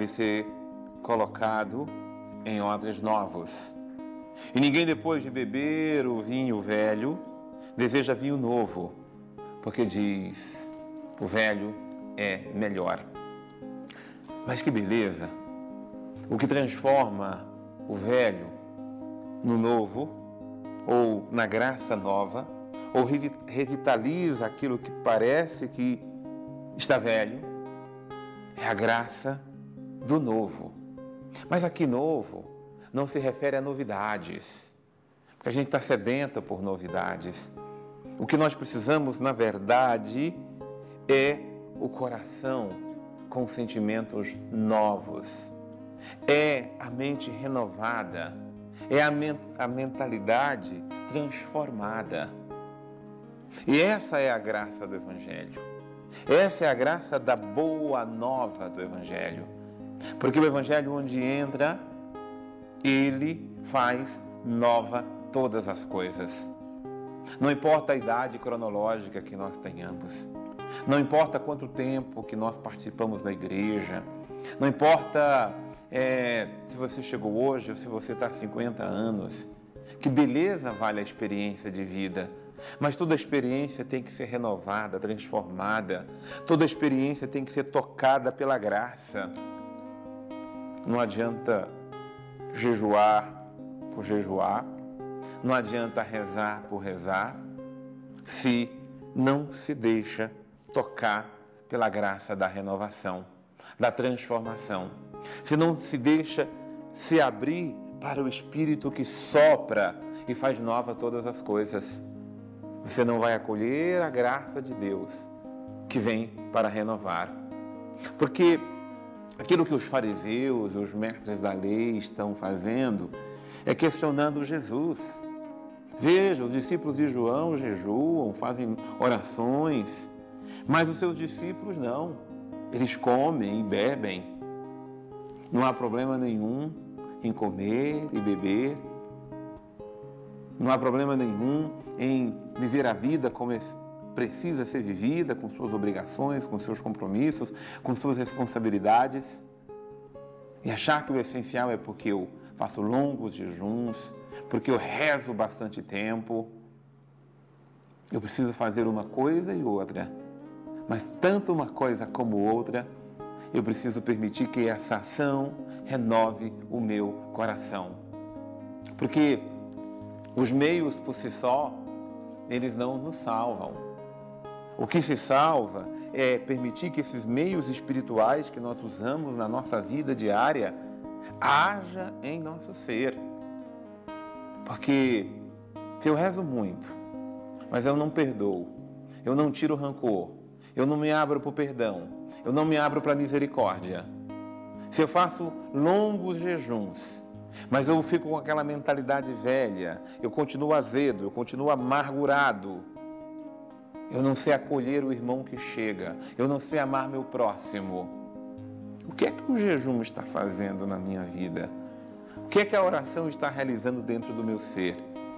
deve ser colocado em odres novos. E ninguém, depois de beber o vinho velho, deseja vinho novo, porque diz, o velho é melhor. Mas que beleza! O que transforma o velho no novo, ou na graça nova, ou revitaliza aquilo que parece que está velho, é a graça do novo. Mas aqui novo não se refere a novidades, porque a gente está sedenta por novidades. O que nós precisamos, na verdade, é o coração com sentimentos novos, é a mente renovada, é a mentalidade transformada. E essa é a graça do Evangelho. Essa é a graça da boa nova do Evangelho. Porque o Evangelho, onde entra, ele faz nova todas as coisas. Não importa a idade cronológica que nós tenhamos. Não importa quanto tempo que nós participamos da igreja. Não importa se você chegou hoje ou se você está há 50 anos. Que beleza vale a experiência de vida. Mas toda experiência tem que ser renovada, transformada. Toda experiência tem que ser tocada pela graça. Não adianta jejuar por jejuar. Não adianta rezar por rezar, se não se deixa tocar pela graça da renovação, da transformação. Se não se deixa se abrir para o Espírito que sopra e faz nova todas as coisas. Você não vai acolher a graça de Deus que vem para renovar. Porque aquilo que os fariseus, os mestres da lei estão fazendo é questionando Jesus. Veja, os discípulos de João jejuam, fazem orações, mas os seus discípulos não. Eles comem e bebem. Não há problema nenhum em comer e beber. Não há problema nenhum em viver a vida como precisa ser vivida, com suas obrigações, com seus compromissos, com suas responsabilidades. E achar que o essencial é porque eu faço longos jejuns, porque eu rezo bastante tempo. Eu preciso fazer uma coisa e outra. Mas tanto uma coisa como outra, eu preciso permitir que essa ação renove o meu coração. Porque os meios por si só, eles não nos salvam. O que se salva é permitir que esses meios espirituais que nós usamos na nossa vida diária haja em nosso ser. Porque se eu rezo muito, mas eu não perdoo, eu não tiro rancor, eu não me abro para o perdão, eu não me abro para a misericórdia. Se eu faço longos jejuns, mas eu fico com aquela mentalidade velha, eu continuo azedo, eu continuo amargurado, eu não sei acolher o irmão que chega, eu não sei amar meu próximo. O que é que o jejum está fazendo na minha vida? O que é que a oração está realizando dentro do meu ser?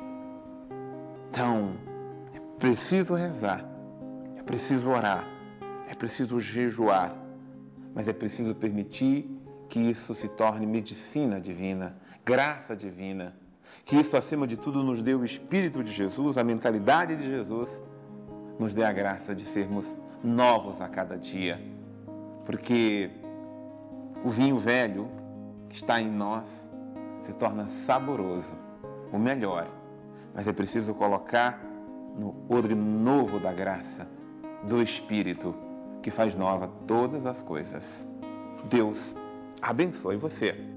Então, é preciso rezar, é preciso orar, é preciso jejuar, mas é preciso permitir que isso se torne medicina divina, graça divina, que isso, acima de tudo, nos dê o Espírito de Jesus, a mentalidade de Jesus, nos dê a graça de sermos novos a cada dia, porque o vinho velho que está em nós se torna saboroso, o melhor, mas é preciso colocar no odre novo da graça, do Espírito, que faz nova todas as coisas. Deus abençoe você.